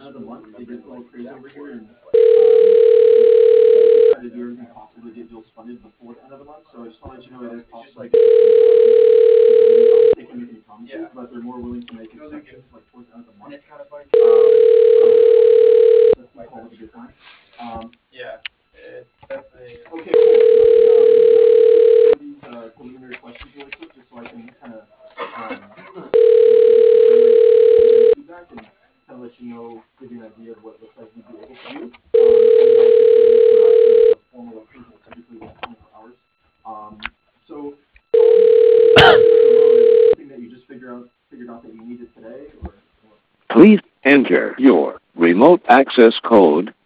end of the month, it gets a little crazy over here, and try to do everything possible to get deals funded before the end of the month. So I just want to let you know it is possible to get they can make any promises, but they're more willing to make exceptions like towards the end of the month. That's call it a good time. Yeah, it's definitely okay. Cool. These preliminary questions really quick, just so I can kind of feedback and kind of let you know, give you an idea of what it looks like we'd be able to do. Formal approval typically with 24 hours. So something that you just figured out that you needed today, or? Please enter your remote access code